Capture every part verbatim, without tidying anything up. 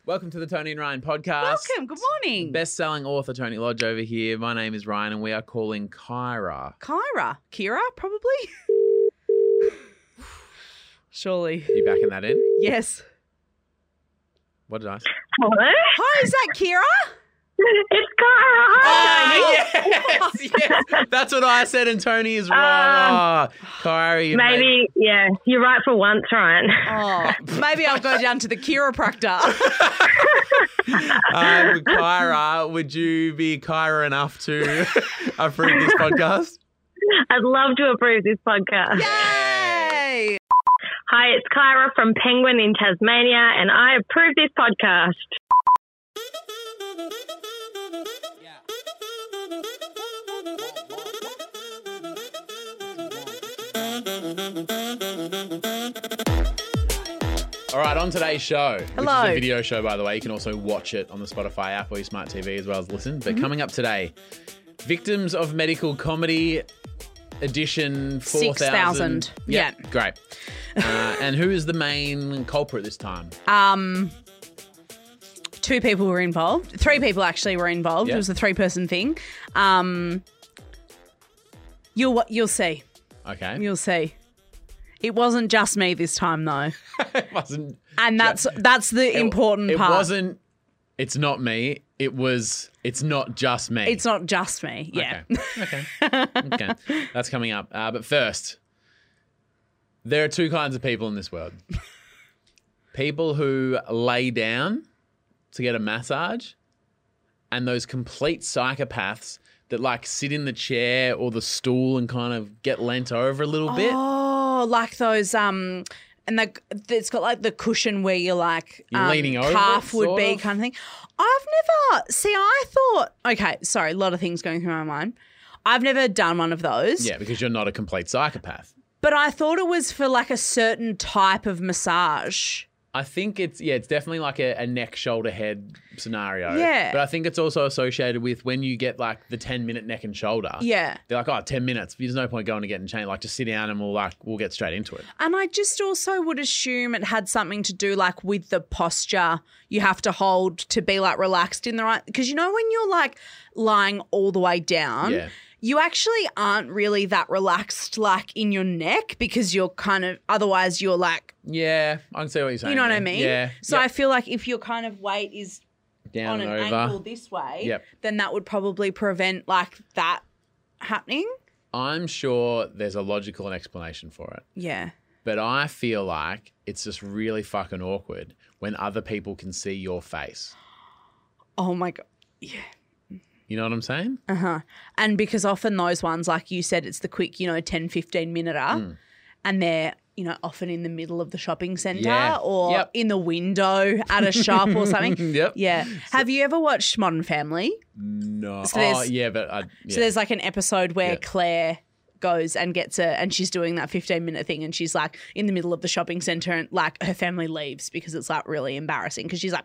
Welcome to the Tony and Ryan podcast. Welcome. Good morning. Best-selling author Tony Lodge over here. My name is Ryan, and we are calling Kyra. Kyra. Kira, probably? Surely. Are you backing that in? Yes. What did I say? Hello? Hi, is that Kira? It's Kyra. Hi. Oh, yes, yes. That's what I said, and Tony is wrong. Um, oh, Kyra, you Maybe, yeah, you're right for once, Ryan. Oh, maybe I'll go down to the chiropractor. um, Kyra, would you be Kyra enough to approve this podcast? I'd love to approve this podcast. Yay! Hi, it's Kyra from Penguin in Tasmania, and I approve this podcast. All right, on today's show, Hello. which is a video show, by the way. You can also watch it on the Spotify app or your smart T V as well as listen. But mm-hmm. coming up today, Victims of Medical Comedy edition four thousand. six thousand. Yep, Yeah. Great. Uh, and who is the main culprit this time? Um, two people were involved. Three people actually were involved. Yep. It was a three-person thing. Um, you'll you'll see. Okay. You'll see. It wasn't just me this time, though. It wasn't. And that's that's the it, important it part. It wasn't. It's not me. It was. It's not just me. It's not just me. Yeah. Okay. Okay. okay. That's coming up. Uh, but first, there are two kinds of people in this world. People who lay down to get a massage, and those complete psychopaths that like sit in the chair or the stool and kind of get leant over a little bit. Oh, like those um and the, it's got like the cushion where you're like You're um, leaning over calf it, would sort be of? kind of thing. I've never see I thought okay, sorry, a lot of things going through my mind. I've never done one of those. Yeah, because you're not a complete psychopath. But I thought it was for like a certain type of massage. I think it's, yeah, it's definitely like a, a neck, shoulder, head scenario. Yeah. But I think it's also associated with when you get like the ten minute neck and shoulder. Yeah. They're like, oh, ten minutes. There's no point going to get in chain. Like, just sit down and we'll like, we'll get straight into it. And I just also would assume it had something to do like with the posture you have to hold to be like relaxed in the right, because you know when you're like lying all the way down, Yeah. you actually aren't really that relaxed like in your neck because you're kind of, otherwise you're like, Yeah, I can see what you're saying. you know what there. I mean? Yeah. So Yep. I feel like if your kind of weight is Down on an and over. angle this way, Yep. then that would probably prevent like that happening. I'm sure there's a logical explanation for it. Yeah. But I feel like it's just really fucking awkward when other people can see your face. Oh my God. Yeah. You know what I'm saying? Uh-huh. And because often those ones, like you said, it's the quick, you know, ten, fifteen minute Mm. and they're, you know, often in the middle of the shopping centre Yeah. or Yep. in the window at a shop or something. Yep. Yeah. Have you ever watched Modern Family? No. So oh, there's- yeah, but I, yeah. So there's like an episode where Yeah. Claire goes and gets a, and she's doing that fifteen minute thing and she's like in the middle of the shopping centre and like her family leaves because it's like really embarrassing because she's like,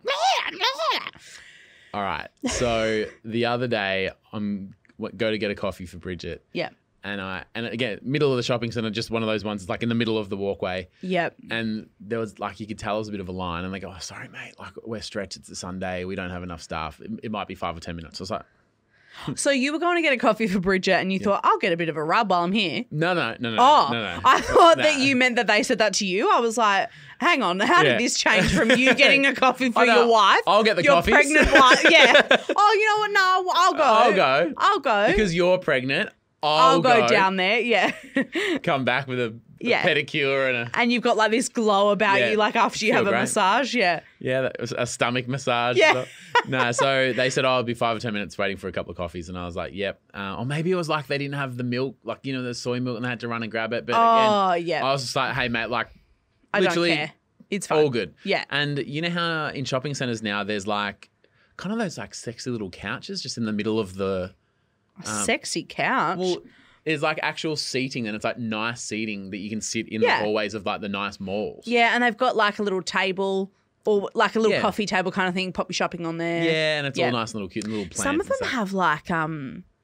All right. So the other day, I'm w- go to get a coffee for Bridget, yeah, and I and again, middle of the shopping center, just one of those ones. It's like in the middle of the walkway, yep. and there was like you could tell there was a bit of a line, and they go, "Oh, sorry, mate. Like we're stretched. It's a Sunday. We don't have enough staff. It, it might be five or ten minutes." I was like, So you were going to get a coffee for Bridget and you thought, I'll get a bit of a rub while I'm here. "No, no, no, no, Oh, no, no." I thought that No. you meant that they said that to you. I was like, hang on, how Yeah. did this change from you getting a coffee for I know. your wife? I'll get the your coffees. pregnant wife. Yeah. Oh, you know what? No, I'll go. I'll go. I'll go. Because you're pregnant. I'll, I'll go, down there. Yeah. Come back with a, a Yeah. pedicure and a And you've got like this glow about Yeah. you, like after you Feel have a great. massage. Yeah. yeah, that was a stomach massage. Yeah. No, so they said, oh, it'll be five or ten minutes waiting for a couple of coffees. And I was like, yep. Uh, or maybe it was like they didn't have the milk, like, you know, the soy milk and they had to run and grab it. But Oh, again, yeah. I was just like, hey, mate, like, I literally don't care. It's fine. all good. Yeah. And you know how in shopping centers now there's like kind of those like sexy little couches just in the middle of the, A sexy couch. well, there's like actual seating and it's like nice seating that you can sit in Yeah. the hallways of like the nice malls. yeah, and they've got like a little table or like a little Yeah. coffee table kind of thing, pop your shopping on there. Yeah, and it's Yeah. all nice and little cute and little plants. Some of and them stuff. have like um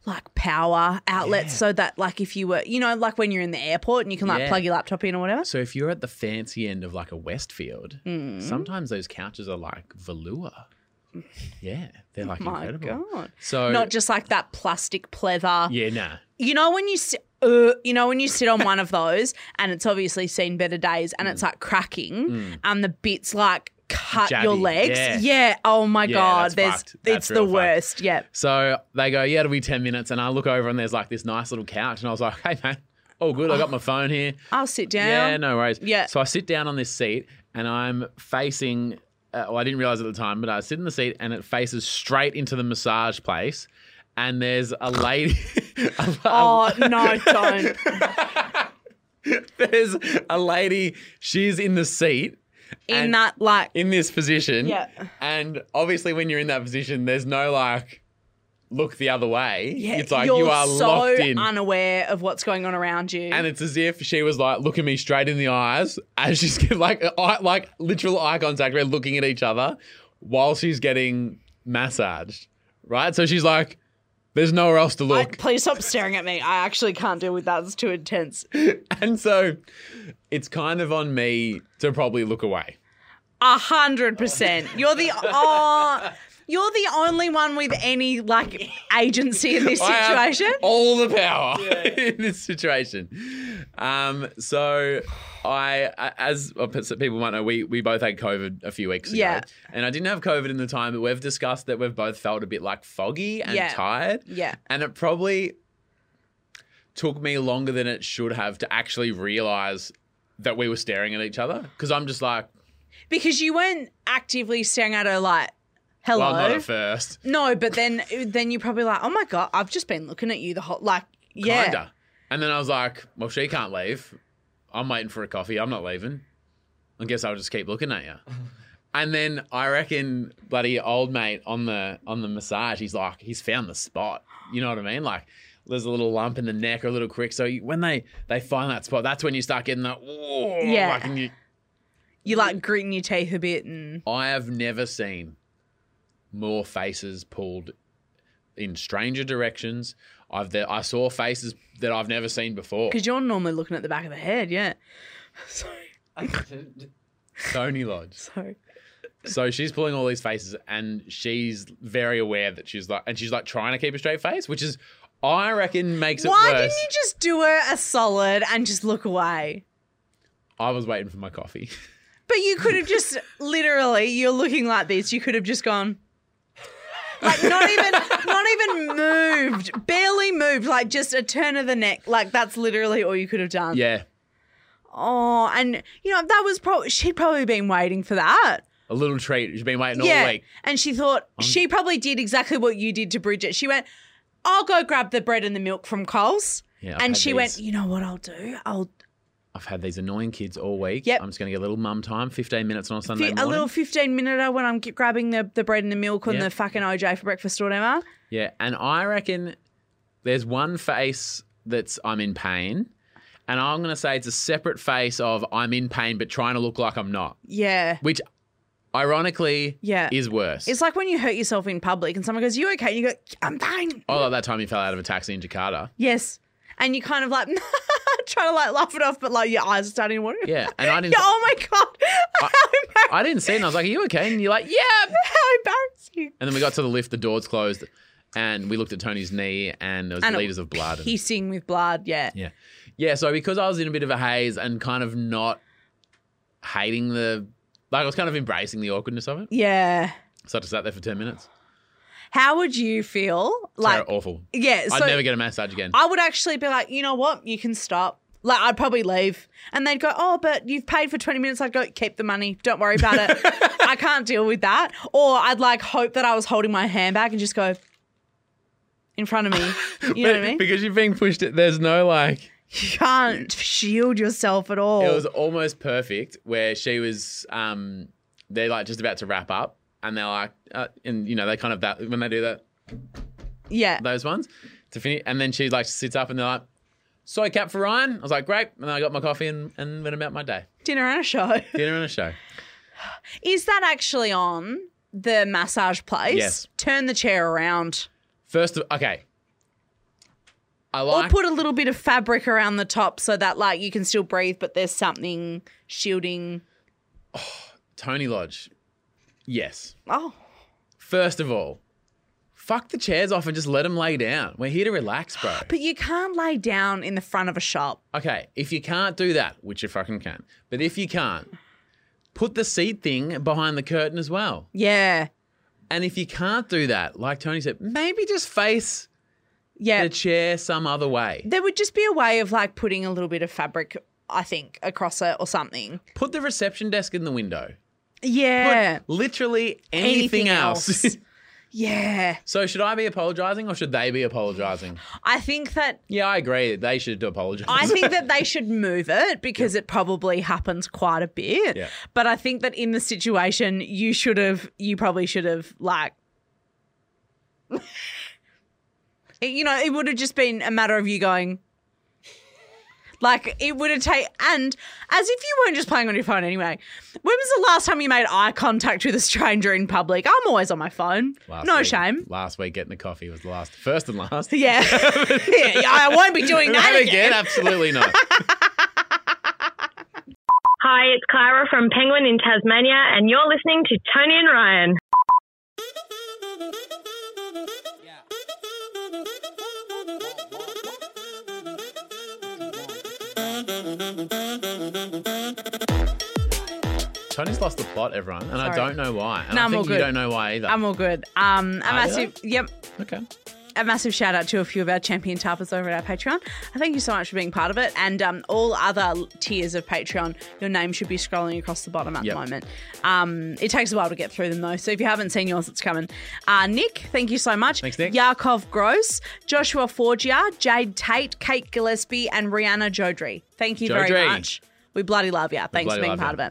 like power outlets Yeah. so that like if you were, you know, like when you're in the airport and you can like Yeah. plug your laptop in or whatever. So if you're at the fancy end of like a Westfield, Mm. sometimes those couches are like velour. Yeah, they're like My incredible. God. So Not just like that plastic pleather. yeah, nah. You know when you sit, uh, you know when you sit on one of those and it's obviously seen better days and it's like cracking and the bits like cut your Jabby, legs. yeah. Oh my Yeah, God. that's There's fucked. That's it's the real fucked. worst. Yeah. So they go, yeah, it'll be ten minutes, and I look over and there's like this nice little couch, and I was like, hey man, all good. I got my phone here. I'll sit down. Yeah, no worries. Yeah. So I sit down on this seat, and I'm facing. Uh, well, I didn't realize at the time, but I sit in the seat, and it faces straight into the massage place. And there's a lady. a, Oh no, don't. There's a lady. She's in the seat. In and that like in this position. Yeah. And obviously, when you're in that position, there's no like look the other way. yeah, It's like you're you are so locked in. unaware of what's going on around you. And it's as if she was like looking me straight in the eyes as she's getting like eye, like literal eye contact. We're looking at each other while she's getting massaged, right? So she's like, "There's nowhere else to I- look," please stop staring at me. I actually can't deal with that. It's too intense. and so it's kind of on me to probably look away. A hundred percent. You're the oh, you're the only one with any like agency in this I have situation. all the power in this situation. Um, so I, as people might know, we we both had COVID a few weeks ago. Yeah. And I didn't have COVID in the time, but we've discussed that we've both felt a bit like foggy and Yeah. tired. Yeah. And it probably took me longer than it should have to actually realise that we were staring at each other. Because I'm just like, Because you weren't actively staring at her like, hello. well, not at first. No, but then then you're probably like, oh my God, I've just been looking at you the whole like yeah. Kinda. And then I was like, well, she can't leave. I'm waiting for a coffee. I'm not leaving. I guess I'll just keep looking at you. And then I reckon bloody old mate on the on the massage, he's like, he's found the spot. You know what I mean? Like there's a little lump in the neck or a little crick. So you, when they, they find that spot, that's when you start getting that, whoa, Yeah. like, and you, You like gritting your teeth a bit and I have never seen more faces pulled in stranger directions. I've there, I saw faces that I've never seen before. because you're normally looking at the back of the head, yeah. Sorry. Tony Lodge. Sorry. So she's pulling all these faces, and she's very aware that she's like, and she's like trying to keep a straight face, which is, I reckon, makes it Why worse. didn't you just do her a solid and just look away? I was waiting for my coffee. But you could have just literally, you're looking like this, you could have just gone like not even not even moved, barely moved, like just a turn of the neck. Like that's literally all you could have done. Yeah, Oh, and you know, that was probably she'd probably been waiting for that. a little treat. She's been waiting yeah. all week. And she thought she probably did exactly what you did to Bridget. She went, I'll go grab the bread and the milk from Coles. Yeah, I've and had she these- went, you know what I'll do? I'll I've had these annoying kids all week. Yep. I'm just going to get a little mum time, fifteen minutes on a Sunday fi- a morning. little fifteen minute when I'm g- grabbing the, the bread and the milk and Yep. the fucking O J for breakfast or whatever. Yeah, and I reckon there's one face that's I'm in pain, and I'm going to say it's a separate face of I'm in pain but trying to look like I'm not, Yeah. which ironically Yeah. is worse. It's like when you hurt yourself in public and someone goes, you okay? And you go, I'm fine. I like that time you fell out of a taxi in Jakarta. Yes. And you kind of like trying to like laugh it off, but like your eyes are starting to water. Yeah, and I didn't. Yeah, oh my God. How embarrassing. I didn't see it, and I was like, "Are you okay?" And you're like, "Yeah." How embarrassing. And then we got to the lift, the doors closed, and we looked at Tony's knee, and there was And it- liters of blood. And, Hissing with blood, yeah. yeah, yeah. So because I was in a bit of a haze and kind of not hating the, like I was kind of embracing the awkwardness of it. Yeah. So I just sat there for ten minutes. How would you feel? Like, Like awful. yeah. So I'd never get a massage again. I would actually be like, you know what? You can stop. Like, I'd probably leave. And they'd go, oh, but you've paid for twenty minutes. I'd go, keep the money. Don't worry about it. I can't deal with that. Or I'd like hope that I was holding my handbag and just go in front of me. You know what I mean? Because you're being pushed. There's no like. You can't shield yourself at all. It was almost perfect where she was, um, they're like just about to wrap up and they're like, uh, and you know, they kind of, that when they do that, yeah. those ones to finish. And then she like sits up and they're like, soy cap for Ryan. I was like, great. And then I got my coffee and, and went about my day. Dinner and a show. Dinner and a show. Is that actually on the massage place? Yes. Turn the chair around. First of, okay. I Or like put a little bit of fabric around the top so that like you can still breathe, but there's something shielding. Tony Lodge. Yes. Oh, First of all, fuck the chairs off and just let them lay down. We're here to relax, bro. but you can't lay down in the front of a shop. Okay, if you can't do that, which you fucking can, but if you can't, put the seat thing behind the curtain as well. Yeah. And if you can't do that, like Tony said, maybe just face Yeah. the chair some other way. There would just be a way of like putting a little bit of fabric, I think, across it or something. Put the reception desk in the window. Yeah. Put literally anything, Anything else. else. Yeah. So should I be apologising or should they be apologising? I think that Yeah, I agree. They should apologise. I think that they should move it because it probably happens quite a bit. Yeah. But I think that in the situation, you should have, you probably should have, like, you know, it would have just been a matter of you going, like, it would have taken, and as if you weren't just playing on your phone anyway. When was the last time you made eye contact with a stranger in public? I'm always on my phone. Last no week- shame. Last week getting the coffee was the last, first and last. Yeah. yeah. I won't be doing that, That again. again? Absolutely not. Hi, it's Clara from Penguin in Tasmania, and you're listening to Tony and Ryan. Tony's lost the plot, everyone, and I Sorry. don't know why. And No, I I'm think all you good. don't know why either. I'm all good. Um, a Are massive, yep, okay. a massive shout out to a few of our champion tappers over at our Patreon. I thank you so much for being part of it. And um, all other tiers of Patreon, your name should be scrolling across the bottom at Yep. the moment. Um, it takes a while to get through them though. So if you haven't seen yours, it's coming. Uh, Nick, thank you so much. Thanks, Nick. Yakov Gross, Joshua Forgia, Jade Tate, Kate Gillespie, and Rihanna Jodry. Thank you very Jodry. much. We bloody love you. Thanks for bloody being love part ya. of it.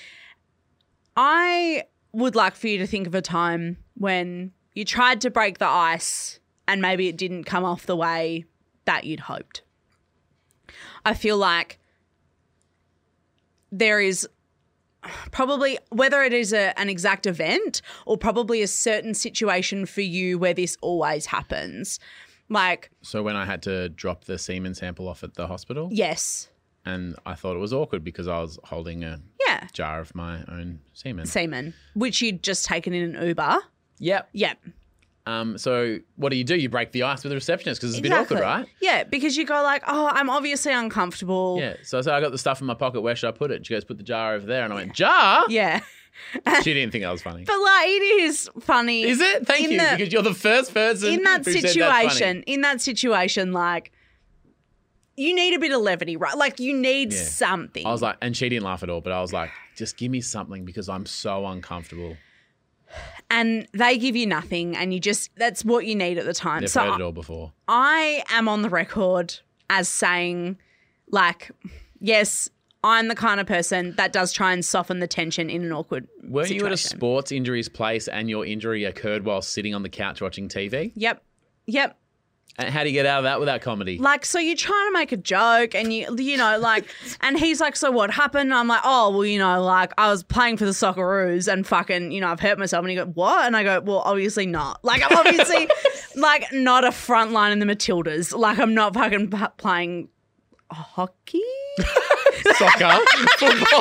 I would like for you to think of a time when you tried to break the ice and maybe it didn't come off the way that you'd hoped. I feel like there is probably, whether it is a, an exact event or probably a certain situation for you where this always happens. Like, So when I had to drop the semen sample off at the hospital, yes, and I thought it was awkward because I was holding a yeah, jar of my own semen. semen, which you'd just taken in an Uber. Yep. Yep. Um, so what do you do? You break the ice with the receptionist because it's a Exactly. bit awkward, right? Yeah, because you go like, oh, I'm obviously uncomfortable. Yeah. So I said, I got the stuff in my pocket. Where should I put it? She goes, put the jar over there. And I went, jar? Yeah. She didn't think that was funny. But like it is funny. Is it? Thank in you, the- because you're the first person in that who said that's funny. situation, in that situation, like you need a bit of levity, right? Like you need Yeah. something. I was like, and she didn't laugh at all, but I was like, just give me something because I'm so uncomfortable. and they give you nothing and you just that's what you need at the time. They've so heard I, it all before. I am on the record as saying like, yes, I'm the kind of person that does try and soften the tension in an awkward Were situation. you at a sports injuries place and your injury occurred while sitting on the couch watching T V? Yep. Yep. And how do you get out of that without comedy? Like, so you're trying to make a joke and you, you know, like, and he's like, so what happened? I'm like, oh, well, you know, like I was playing for the Socceroos and fucking, you know, I've hurt myself. And he goes, what? And I go, well, obviously not. Like, I'm obviously like not a front line in the Matildas. Like, I'm not fucking p- playing hockey. Soccer, football.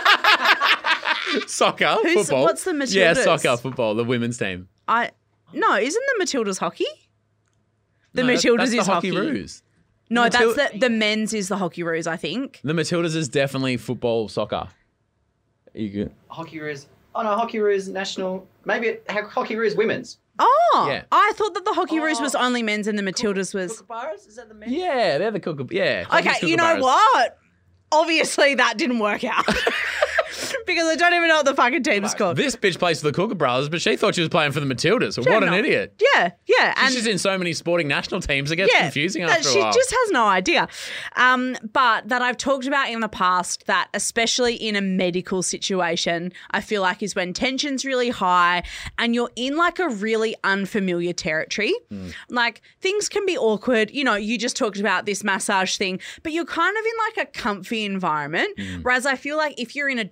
Soccer, Who's- football. what's the Yeah, Matildas? soccer, football, the women's team. I, no, isn't the Matildas hockey? The No, that- Matildas that's is the hockey. Roos. No, The Matil- that's the, the men's is the Hockey Roos, I think. The Matildas is definitely football, soccer. You good? Hockey Roos. Oh no, Hockey Roos national. Maybe it, Hockey Roos women's. Oh, Yeah. I thought that the Hockey Roos Oh. was only men's and the Matildas was. Kookaburras? Is that the men? Yeah, they're the cook. Yeah. Okay, you know what? Obviously, that didn't work out because I don't even know what the fucking team is called. This bitch plays for the Cooker Brothers, but she thought she was playing for the Matildas. Yeah, what an no. idiot. Yeah, yeah, and She's just in so many sporting national teams, it gets yeah, confusing that after a she while. just has no idea. Um, but that I've talked about in the past that especially in a medical situation, I feel like is when tension's really high and you're in like a really unfamiliar territory. Mm. Like things can be awkward. You know, you just talked about this massage thing, but you're kind of in like a comfy environment. Mm. Whereas I feel like if you're in a doctor's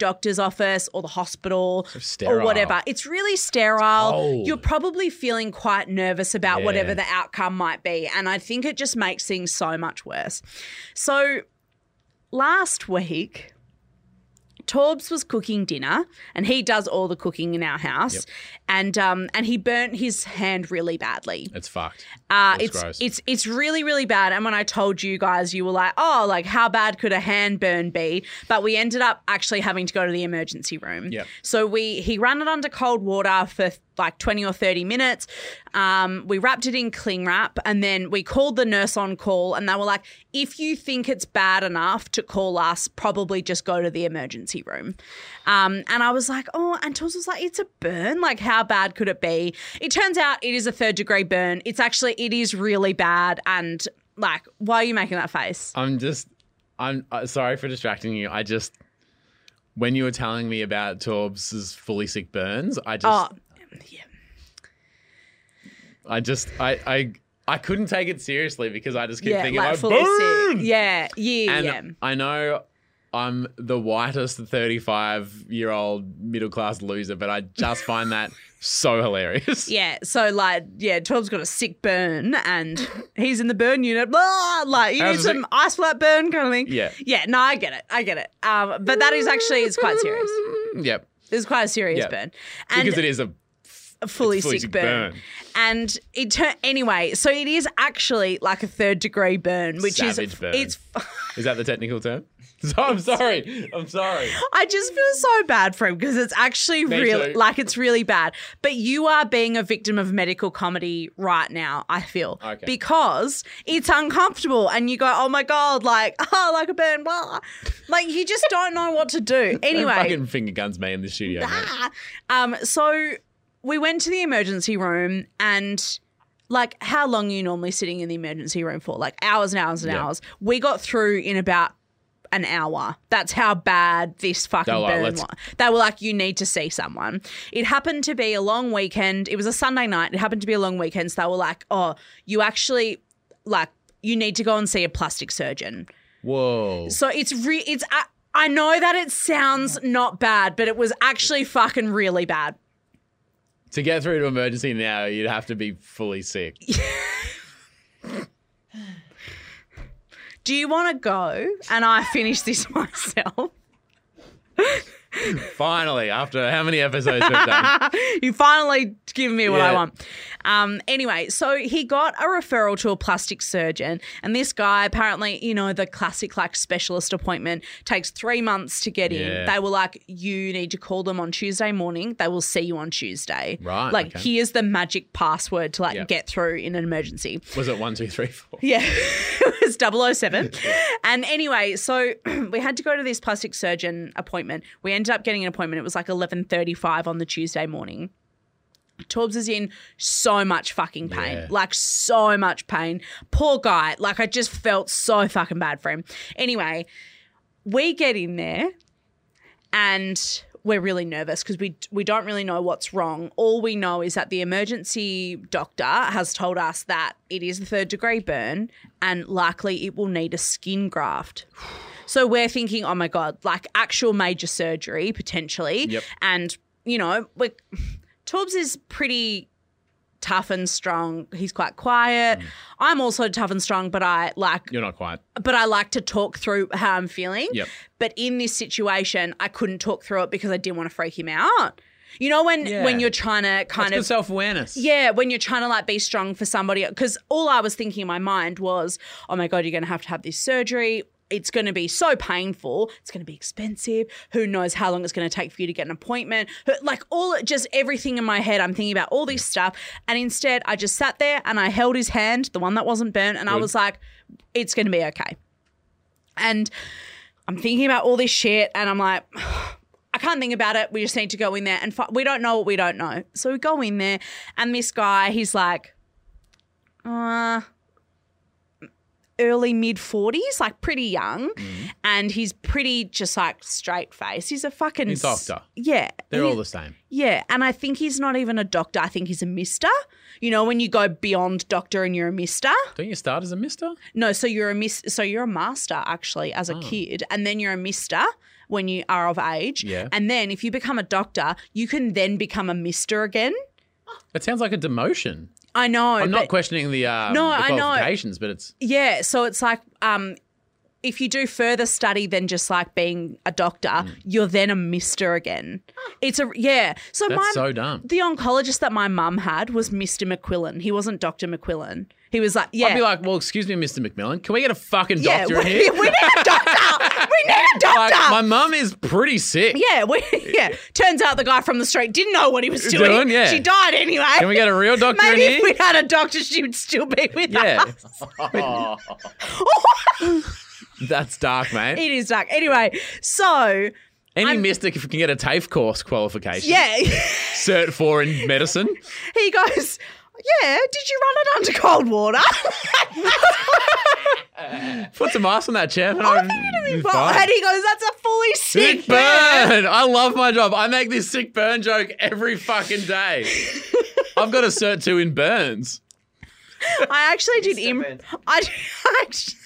office or the hospital sterile. or whatever. It's really sterile. cold. You're probably feeling quite nervous about Yeah. whatever the outcome might be. And I think it just makes things so much worse. So last week, Torbs was cooking dinner, and he does all the cooking in our house, Yep. and um and he burnt his hand really badly. It's fucked. Uh, Looks it's gross. it's it's really really bad. And when I told you guys, you were like, oh, like how bad could a hand burn be? But we ended up actually having to go to the emergency room. Yep. So we he ran it under cold water for like twenty or thirty minutes. Um, we wrapped it in cling wrap, and then we called the nurse on call, and they were like, if you think it's bad enough to call us, probably just go to the emergency room. Um, and I was like, oh, and Torbs was like, it's a burn. Like, how bad could it be? It turns out it is a third degree burn. It's actually, it is really bad. And like, why are you making that face? I'm just, I'm uh, sorry for distracting you. I just, when you were telling me about Torbs' fully sick burns, I just, Oh, yeah. I just, I, I, I couldn't take it seriously because I just keep Yeah, thinking, like like, fully burn! sick. Yeah, yeah, And yeah. I know I'm the whitest thirty-five-year-old middle-class loser, but I just find that so hilarious. Yeah, so like, yeah, Torb's got a sick burn and he's in the burn unit. Blah, like, you How's need it some sick? ice flat burn kind of thing. Yeah. Yeah, no, I get it. I get it. Um, but that is actually, it's quite serious. Yep. It's quite a serious Yeah. burn. And Because it is a a fully, fully sick, sick burn. burn. And it tur- anyway, so it is actually like a third degree burn, which Savage is, burn. it's, Is that the technical term? So, I'm sorry. I'm sorry. I just feel so bad for him because it's actually Me really, too. like, it's really bad. But you are being a victim of medical comedy right now, I feel. Okay. Because it's uncomfortable and you go, oh my God, like, oh, like a burn, blah. Like, you just don't know what to do. Don't Anyway. fucking finger guns me in the studio, mate. Ah. Um, so we went to the emergency room and like how long are you normally sitting in the emergency room for? Like hours and hours and Yeah. hours. We got through in about an hour. That's how bad this fucking They were like, burn "Let's-" was. They were like, you need to see someone. It happened to be a long weekend. It was a Sunday night. It happened to be a long weekend. So they were like, oh, you actually like you need to go and see a plastic surgeon. Whoa. So it's re- it's I, I know that it sounds not bad, but it was actually fucking really bad. To get through to emergency now, you'd have to be fully sick. Do you want to go and I finish this myself? Finally, after how many episodes we've done? You finally give me what I Yeah. want. Um, anyway, so he got a referral to a plastic surgeon, and this guy apparently, you know, the classic like specialist appointment takes three months to get in. Yeah. They were like, you need to call them on Tuesday morning. They will see you on Tuesday. Right, Like, okay. here's the magic password to like Yep. get through in an emergency. Was it one, two, three, four? Yeah, it was double oh seven. And anyway, so we had to go to this plastic surgeon appointment. We ended up getting an appointment. It was like eleven thirty-five on the Tuesday morning. Torbs is in so much fucking pain, Yeah. like so much pain. Poor guy. Like I just felt so fucking bad for him. Anyway, we get in there and we're really nervous because we we don't really know what's wrong. All we know is that the emergency doctor has told us that it is a third degree burn and likely it will need a skin graft. So we're thinking, oh my God, like actual major surgery potentially. Yep. And, you know, we Torbs is pretty tough and strong. He's quite quiet. I'm also tough and strong, but I like You're not quite. but I like to talk through how I'm feeling. Yep. But in this situation, I couldn't talk through it because I didn't want to freak him out. You know when Yeah. when you're trying to kind That's good of self-awareness. yeah, when you're trying to like be strong for somebody, because all I was thinking in my mind was, oh my God, you're going to have to have this surgery. It's going to be so painful. It's going to be expensive. Who knows how long it's going to take for you to get an appointment? Like all, just everything in my head, I'm thinking about all this stuff. And instead, I just sat there and I held his hand, the one that wasn't burnt, and I Good. was like, it's going to be okay. And I'm thinking about all this shit and I'm like, I can't think about it. We just need to go in there and fi- we don't know what we don't know. So we go in there and this guy, he's like, uh, early mid forties, like pretty young. Mm. And he's pretty just like straight face. He's a fucking He's a doctor. Yeah. They're He- all the same. yeah, and I think he's not even a doctor. I think he's a mister. You know, when you go beyond doctor and you're a mister. Don't you start as a mister? No, so you're a miss. So you're a master actually as a Oh. kid, and then you're a mister when you are of age. Yeah. And then if you become a doctor, you can then become a mister again. It sounds like a demotion. I know. I'm not but- questioning the, um, No, the I know. qualifications, but it's Yeah, so it's like um, if you do further study than just like being a doctor, Mm. you're then a mister again. It's a yeah. So that's my so dumb. the oncologist that my mum had was Mister McQuillan. He wasn't Doctor McQuillan. He was like, yeah. I'd be like, well, excuse me, Mister McMillan, can we get a fucking yeah, doctor we, in here? we need a doctor. We need a doctor. Like, my mum is pretty sick. yeah, we, yeah. Turns out the guy from the street didn't know what he was doing. Doing, yeah. She died anyway. Can we get a real doctor Maybe in if here? we had a doctor, she would still be with Yeah. us. That's dark, mate. It is dark. Anyway, so Any I'm- mister can get a TAFE course qualification. yeah. Cert four in medicine. He goes, yeah, did you run it under cold water? Put some ice on that, champ. and I I'm- think it'd be it's fine. fine. And he goes, that's a fully sick, Sick burn. I love my job. I make this sick burn joke every fucking day. I've got a cert two in burns. I actually did Mister im- Burns. I I actually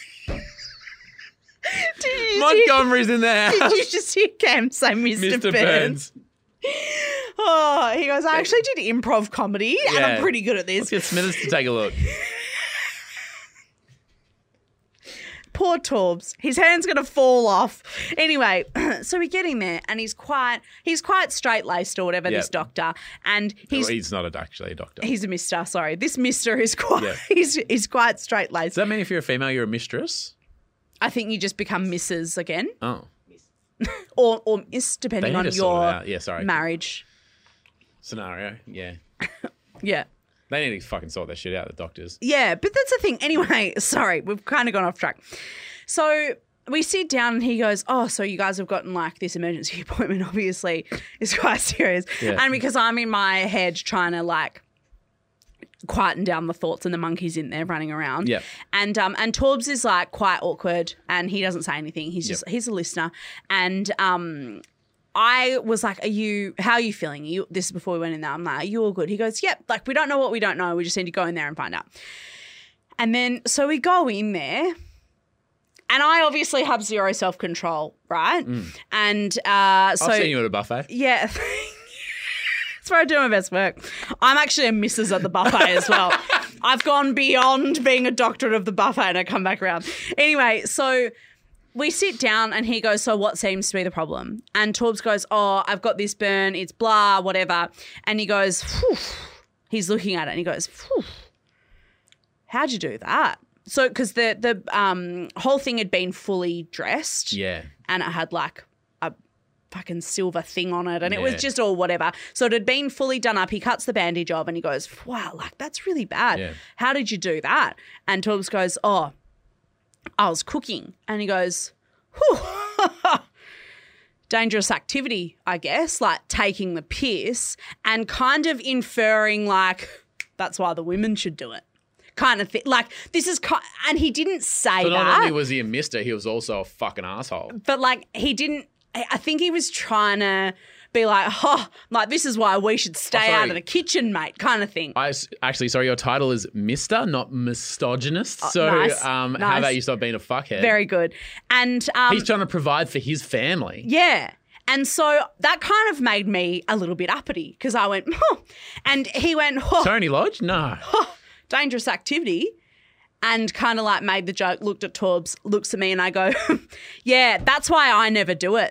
Did you, Montgomery's in there. did you just hear Cam say Mister Mister Burns? Burns. Oh, he goes, I actually did improv comedy and Yeah. I'm pretty good at Let's this. get Smithers to take a look. Poor Torbs. His hand's gonna fall off. Anyway, so we get in there and he's quite he's quite straight laced or whatever, Yep. this doctor. And He's, he's he's not a, actually a doctor. he's a mister, sorry. This mister is quite Yeah. he's he's quite straight laced. Does that mean if you're a female, you're a mistress? I think you just become Missus again. Oh. Or or Miss depending They need on to sort it your out. Yeah, sorry. marriage. Scenario. Yeah. Yeah. They need to fucking sort that shit out, the doctors. Yeah, but that's the thing. Anyway, sorry, we've kind of gone off track. So we sit down and he goes, oh, so you guys have gotten like this emergency appointment, obviously. It's quite serious. Yeah. And because I'm in my head trying to like quieten down the thoughts and the monkeys in there running around. Yep. And um and Torbs is like quite awkward and he doesn't say anything. He's just Yep. he's a listener. And um I was like, are you, how are you feeling? Are you, this is before we went in there. I'm like, are you all good? He goes, yep. Like, we don't know what we don't know. We just need to go in there and find out. And then, so we go in there and I obviously have zero self-control, right? And uh, so. I've seen you at a buffet. Yeah. That's where I do my best work. I'm actually a missus at the buffet as well. I've gone beyond being a doctorate of the buffet and I come back around. Anyway, so we sit down and he goes, so what seems to be the problem? And Torbs goes, oh, I've got this burn. It's blah, whatever. And he goes, phew. He's looking at it and he goes, phew. How'd you do that? So, because the, the um, whole thing had been fully dressed Yeah. and it had like a fucking silver thing on it and it was Yeah. just all whatever. So it had been fully done up. He cuts the bandage off and he goes, wow, like that's really bad. Yeah. How did you do that? And Torbs goes, oh, I was cooking. And he goes, whew, dangerous activity, I guess, like taking the piss and kind of inferring like that's why the women should do it. Kind of thing. Like this is, ki- and he didn't say So that. not only was he a mister, he was also a fucking asshole. But like he didn't, I think he was trying to be like, oh, like this is why we should stay Oh, sorry. out of the kitchen, mate, kind of thing. I s- actually, sorry, your title is Mister, not misogynist. So nice, um, how nice. about you stop being a fuckhead? Very good. And um, He's trying to provide for his family. yeah. And so that kind of made me a little bit uppity because I went, oh. And he went, oh, Tony Lodge? No. dangerous activity. And kind of like made the joke, looked at Torbs, looks at me and I go, yeah, that's why I never do it.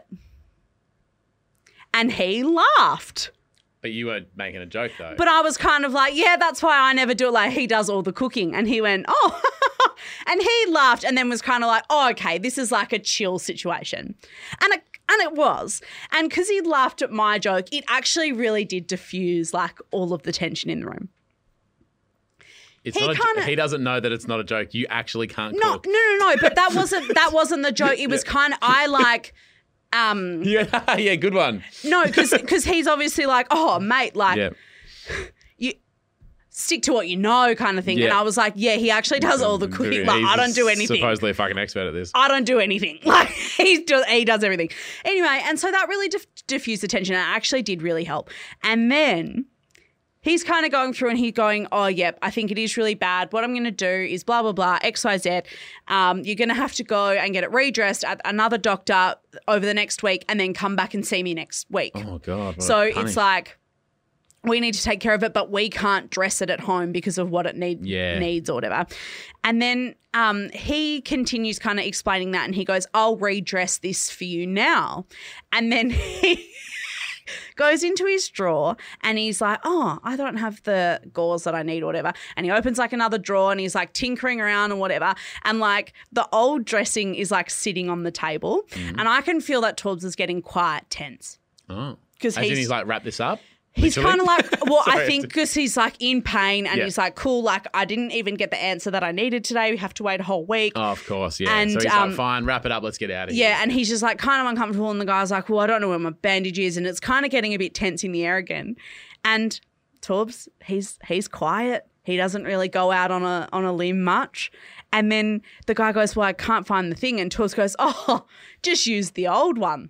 And he laughed. But you weren't making a joke, though. But I was kind of like, yeah, that's why I never do it. Like, he does all the cooking. And he went, oh. And he laughed and then was kind of like, oh, okay, this is like a chill situation. And it, and it was. And because he laughed at my joke, it actually really did diffuse like all of the tension in the room. it's he not a, kinda- he doesn't know that it's not a joke. You actually can't No, cook. no, no, no. But that wasn't that wasn't the joke. It was kind of, I like, um, Yeah, yeah, good one. no, because he's obviously like, oh, mate, like, Yeah. you stick to what you know kind of thing. And Yeah. I was like, yeah, he actually does all the cooking. Like, He's I don't do anything. Supposedly a fucking expert at this. I don't do anything. Like he does, he does everything. Anyway, and so that really diff- diffused the tension and it actually did really help. And then he's kind of going through and he's going, oh, yep, I think it is really bad. What I'm going to do is blah, blah, blah, X, Y, Z. Um, you're going to have to go and get it redressed at another doctor over the next week and then come back and see me next week. Oh, God. what So a punish. it's like, we need to take care of it, but we can't dress it at home because of what it need, Yeah. needs or whatever. And then um, he continues kind of explaining that and he goes, I'll redress this for you now. And then he goes into his drawer and he's like, oh, I don't have the gauze that I need or whatever. And he opens like another drawer and he's like tinkering around and whatever. And like the old dressing is like sitting on the table. Mm-hmm. And I can feel that Torbs is getting quite tense. Oh. 'Cause As in he's- he's like, wrap this up? He's Literally? kind of like, well, I Sorry, think it's- because he's like in pain and Yeah. he's like, cool, like I didn't even get the answer that I needed today. We have to wait a whole week. Oh, of course, yeah. And, so he's um, like, fine, wrap it up, let's get out of here. Yeah, and he's just like kind of uncomfortable and the guy's like, well, I don't know where my bandage is and it's kind of getting a bit tense in the air again. And Torbs, he's he's quiet. He doesn't really go out on a on a limb much. And then the guy goes, well, I can't find the thing. And Torbs goes, oh, just use the old one.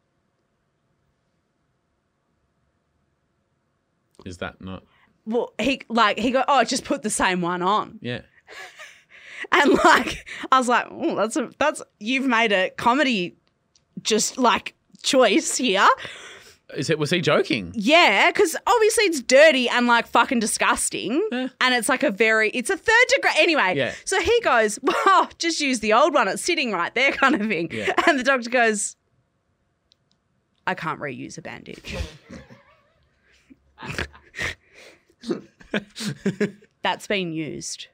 Is that not? Well, he like he go, oh, just put the same one on. Yeah. And like I was like, oh, that's a that's you've made a comedy just like choice here. Is it? Was he joking? Yeah, because obviously it's dirty and like fucking disgusting. Eh. And it's like a very it's a third degree anyway. Yeah. So he goes, well, just use the old one. It's sitting right there kind of thing. Yeah. And the doctor goes, I can't reuse a bandage. That's been used.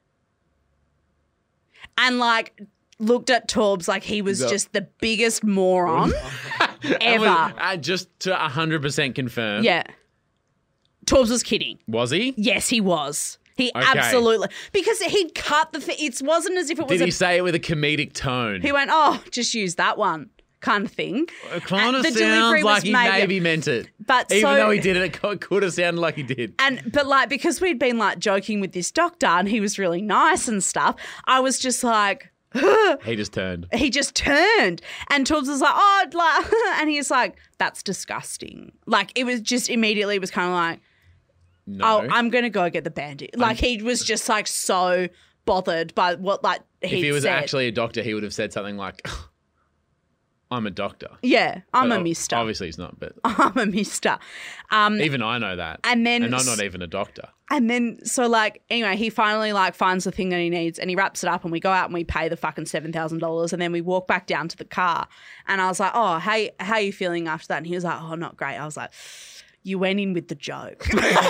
And like looked at Torbs like he was The- just the biggest moron ever. Uh, just to one hundred percent confirm. Yeah. Torbs was kidding. Was he? Yes, he was. He Okay. absolutely because he'd cut the. Th- it wasn't as if it was. Did a, he say it with a comedic tone? he went, oh, just use that one, kind of thing. It kind And of the delivery sounds was like he made- maybe meant it. But Even so- though he did it, it could have sounded like he did. And but like because we'd been like joking with this doctor and he was really nice and stuff, I was just like. He just turned. He just turned and Torbs was like, oh, like, and he's like, that's disgusting. Like it was just immediately was kind of like, No. oh, I'm going to go get the bandage. Like he was just like so bothered by what like if he'd he was said. actually a doctor, he would have said something like, I'm a doctor. Yeah, I'm But a ob- mister. Obviously he's not, but I'm a mister. Um, even I know that. and then And I'm s- not even a doctor. and then so like anyway, he finally like finds the thing that he needs and he wraps it up and we go out and we pay the fucking seven thousand dollars and then we walk back down to the car and I was like, oh, hey, how are you feeling after that? And he was like, oh, not great. I was like, you went in with the joke.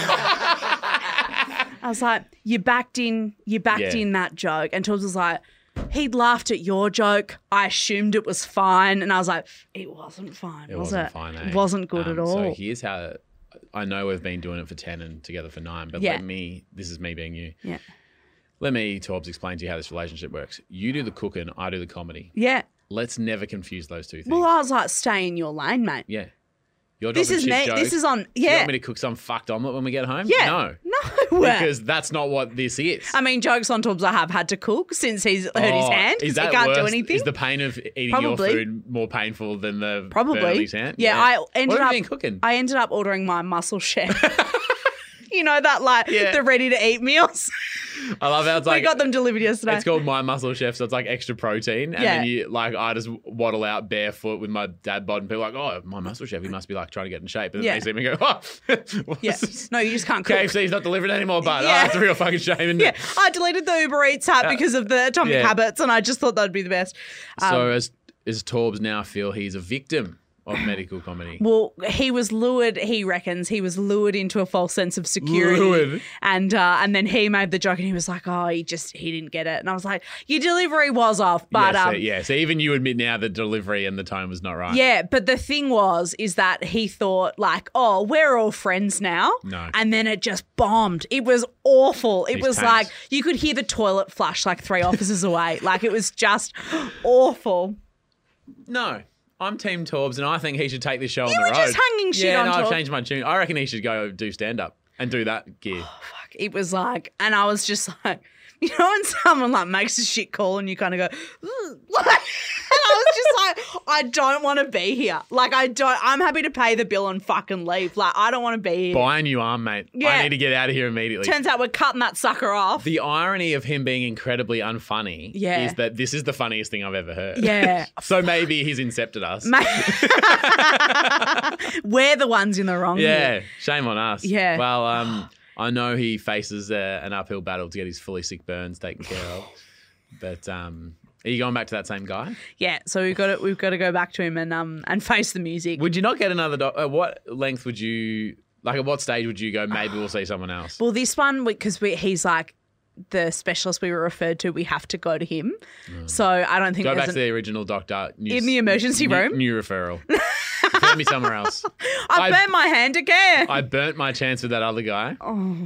I was like, you backed in, you backed Yeah. in that joke. And Torbs was like, he'd laughed at your joke. I assumed it was fine. And I was like, it wasn't fine, It was wasn't it? fine, eh? It wasn't good Um, at all. So here's how I know we've been doing it for ten and together for nine, but Yeah. let me, this is me being you. yeah. Let me, Torbs, explain to you how this relationship works. You do the cooking, I do the comedy. Yeah. Let's never confuse those two things. Well, I was like, stay in your lane, mate. yeah. Your This job is shit me. jokes. This is on. Do you Yeah. want me to cook some fucked omelette when we get home? Yeah. No. No. Because that's not what this is. I mean, jokes on Torbs I have had to cook since he's hurt his Oh, hand is because he that can't do worse? anything. Is the pain of eating Probably. your food more painful than the Probably. burn on his hand? Yeah, I ended what have up you been cooking? I ended up ordering my Muscle Chef. You know that like Yeah. the ready to eat meals. I love how it's We like got them delivered yesterday. it's called My Muscle Chef, so it's like extra protein. And Yeah. then you like I just waddle out barefoot with my dad bod and people are like, oh, My Muscle Chef, he must be like trying to get in shape. And then Yeah. they see me and go, oh, what's Yeah. this? No, you just can't cook. K F C's not delivering anymore, but Yeah. oh, that's a real fucking shame, isn't Yeah, it? I deleted the Uber Eats app because of the Atomic yeah. Habits, and I just thought that'd be the best. Um, So as as Torbs now feel he's a victim of medical comedy. Well, he was lured. He reckons he was lured into a false sense of security, Lured? and uh, and then he made the joke, and he was like, "Oh, he just he didn't get it." And I was like, "Your delivery was off, but yeah, so, um, yeah, so even you admit now the delivery and the tone was not right. yeah." But the thing was, is that he thought like, "Oh, we're all friends now," No. and then it just bombed. It was awful. It He's was tanked. like you could hear the toilet flush like three offices away. Like it was just awful. No. I'm Team Torbs, and I think he should take this show on You the were road. just hanging shit yeah, on no, I've Torbs. changed my tune. I reckon he should go do stand up and do that gear. Fuck, it was like, and I was just like, you know, when someone like makes a shit call and you kind of go, "Ugh," like, I was just like, I don't want to be here. Like, I don't, I'm happy to pay the bill and fucking leave. Like, I don't want to be here. Buy a new arm, mate. Yeah. I need to get out of here immediately. Turns out we're cutting that sucker off. The irony of him being incredibly unfunny Yeah. is that this is the funniest thing I've ever heard. Yeah. So maybe he's incepted us. Ma- We're the ones in the wrong Yeah, here. shame on us. Yeah. Well, um, I know he faces uh, an uphill battle to get his fully sick burns taken care of. But um, are you going back to that same guy? Yeah, so we've got to, we've got to go back to him and um and face the music. Would you not get another doc? At what length would you, like at what stage would you go, maybe we'll see someone else? Well, this one, because we, he's like the specialist we were referred to, we have to go to him. So I don't think Go there's back to an- the original doctor. New, In the emergency new, room? New referral. Put me somewhere else. I, I- burnt my hand again. I burnt my chance with that other guy. Oh.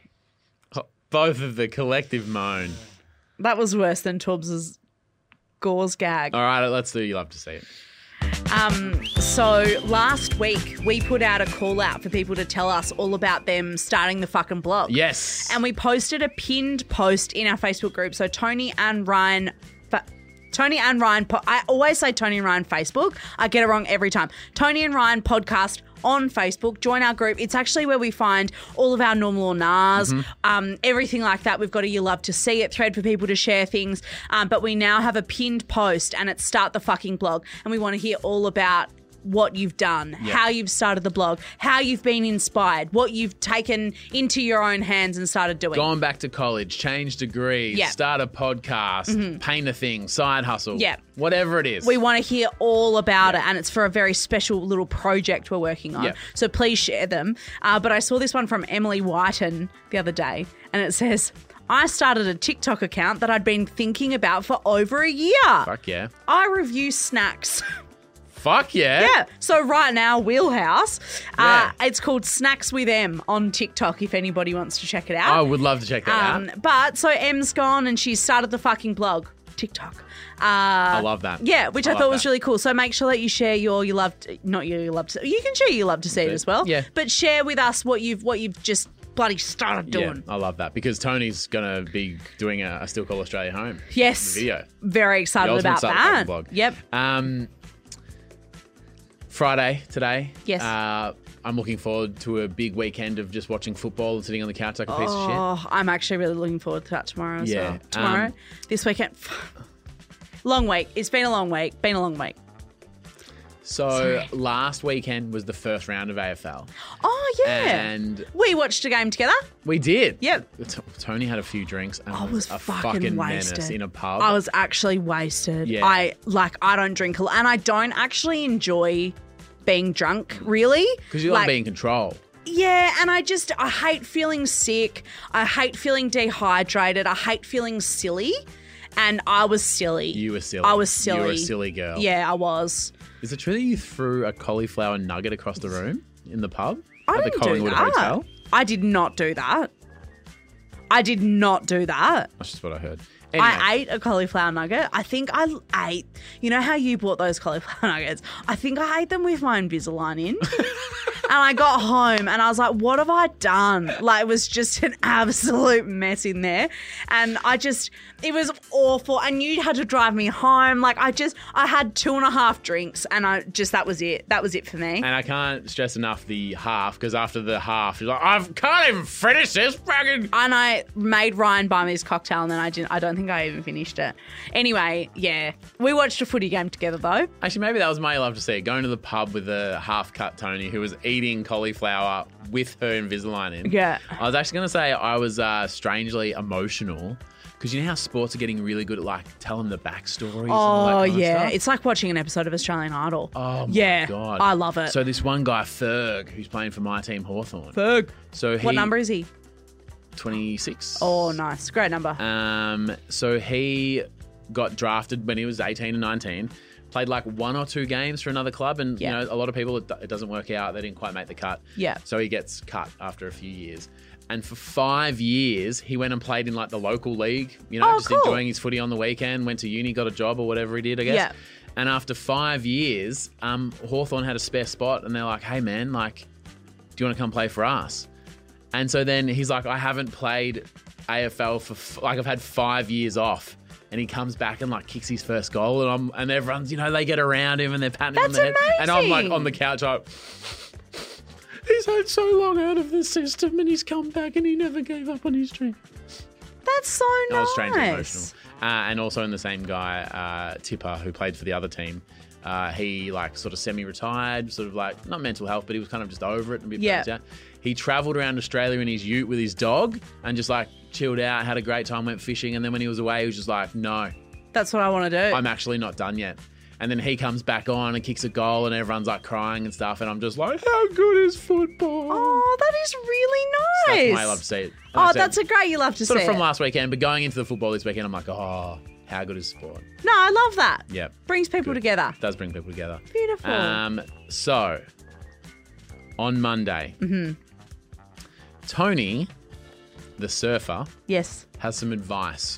Both of the collective moan. That was worse than Tubbs's gauze gag. All right, let's do You Love to See It. Um, so last week we put out a call out for people to tell us all about them starting the fucking blog. Yes. And we posted a pinned post in our Facebook group. So Tony and Ryan, fa- Tony and Ryan, po- I always say Tony and Ryan Facebook. I get it wrong every time. Tony and Ryan podcast on Facebook. Join our group. It's actually where we find all of our normal or nars, Mm-hmm. um, everything like that. We've got a You Love to See It thread for people to share things. Um, but we now have a pinned post and it's Start the Fucking Blog. And we want to hear all about what you've done, Yeah. how you've started the blog, how you've been inspired, what you've taken into your own hands and started doing. Gone back to college, change degrees, Yeah. start a podcast, paint a thing, side hustle, Yeah. whatever it is. We want to hear all about it, and it's for a very special little project we're working on. Yeah. So please share them. Uh, but I saw this one from Emily Whiten the other day, and it says, I started a TikTok account that I'd been thinking about for over a year. Fuck yeah. I review snacks. Fuck yeah. Yeah. So right now, Wheelhouse. Yeah. Uh, it's called Snacks with M on TikTok if anybody wants to check it out. I would love to check that Um, out. but so Em's gone and she's started the fucking blog, TikTok. Uh, I love that. Yeah, which I, I love thought was that. really cool. So make sure that you share your you love to, not your you love to you can share your you love to see it as well. Yeah. But share with us what you've what you've just bloody started doing. Yeah, I love that because Tony's going to be doing a, a Still Call Australia Home Yes. video. Very The excited ultimate about Start the Fucking that. Blog. Yep. Um, Friday today. Yes. Uh, I'm looking forward to a big weekend of just watching football and sitting on the couch like a piece of shit. Oh, I'm actually really looking forward to that tomorrow as Yeah, well. Tomorrow, um, this weekend. Long week. It's been a long week. Been a long week. So Sorry. last weekend was the first round of A F L. Oh yeah. And we watched a game together. we did. Yep. T- Tony had a few drinks and I was, was a fucking fucking wasted. menace in a pub. I was actually wasted. Yeah. I like I don't drink a lot, and I don't actually enjoy being drunk, really. Because you want to be in control. Yeah, and I just I hate feeling sick. I hate feeling dehydrated. I hate feeling silly. And I was silly. You were silly. I was silly. You were a silly girl. Yeah, I was. Is it true that you threw a cauliflower nugget across the room in the pub? I at didn't the do Collingwood that. Hotel? I did not do that. I did not do that. That's just what I heard. Anyway, I ate a cauliflower nugget. I think I ate, you know how you bought those cauliflower nuggets? I think I ate them with my Invisalign in. And I got home and I was like, what have I done? Like, it was just an absolute mess in there. And I just, it was awful. And you had to drive me home. Like, I just, I had two and a half drinks and I just, that was it. That was it for me. And I can't stress enough the half, because after the half, she's like, I can't even finish this fucking... And I made Ryan buy me his cocktail and then I didn't, I don't think I even finished it. Anyway, yeah. We watched a footy game together though. Actually, maybe that was my love to see it. Going to the pub with a half-cut Tony who was eating cauliflower with her Invisalign in. Yeah. I was actually going to say I was uh, strangely emotional, because you know how sports are getting really good at, like, telling the backstories and all that Oh, kind of yeah. stuff? It's like watching an episode of Australian Idol. Oh, my yeah, God. I love it. So this one guy, Ferg, who's playing for my team, Hawthorn. Ferg. So he, What number is he? twenty-six. Oh, nice. Great number. Um, so he got drafted when he was eighteen and nineteen, played like one or two games for another club, and Yeah. you know, a lot of people, it, it doesn't work out. They didn't quite make the cut. Yeah. So he gets cut after a few years. And for five years, he went and played in like the local league, you know, Oh, just cool. enjoying his footy on the weekend, went to uni, got a job or whatever he did, I guess. Yeah. And after five years, um, Hawthorn had a spare spot and they're like, hey man, like, do you want to come play for us? And so then he's like, I haven't played A F L for, f- like, I've had five years off. And he comes back and like kicks his first goal, and I'm and everyone's, you know, they get around him and they're patting him on That's the head, and I'm like amazing. on the couch like, he's had so long out of the system, and he's come back, and he never gave up on his dream. That's so I nice. was strangely emotional. Uh, and also in the same guy, uh, Tipper, who played for the other team, uh, he like sort of semi-retired, sort of like not mental health, but he was kind of just over it and a bit Yeah. burnt out. He travelled around Australia in his ute with his dog and just like chilled out, had a great time, went fishing, and then when he was away, he was just like, no, That's what I want to do. I'm actually not done yet. And then he comes back on and kicks a goal, and everyone's like crying and stuff, and I'm just like, how good is football? Oh, that is really nice. That's why I love to see it. Oh, Like I said, that's a great. You love to sort see of from it. last weekend, but going into the football this weekend, I'm like, oh, how good is sport? No, I love that. Yep. Brings people Good. together. It does bring people together. Beautiful. Um, so, on Monday, Tony, the surfer, Yes. has some advice.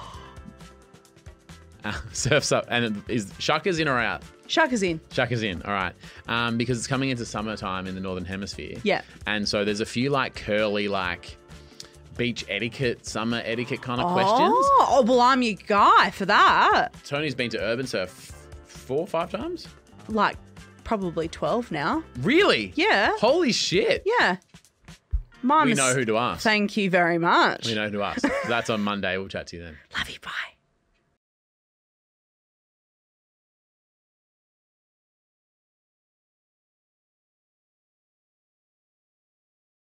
Uh, surfs up, and it is Shaka's in or out? Shaka's in. Shaka's in, all right. Um, because it's coming into summertime in the Northern Hemisphere. Yeah. And so there's a few like curly, like beach etiquette, summer etiquette kind of questions. Oh, oh, well, I'm your guy for that. Tony's been to Urban Surf four or five times. Like, probably twelve now. Really? Yeah. Holy shit. Yeah. Mine We is- know who to ask. Thank you very much. We know who to ask. So that's on Monday. We'll chat to you then. Love you. Bye.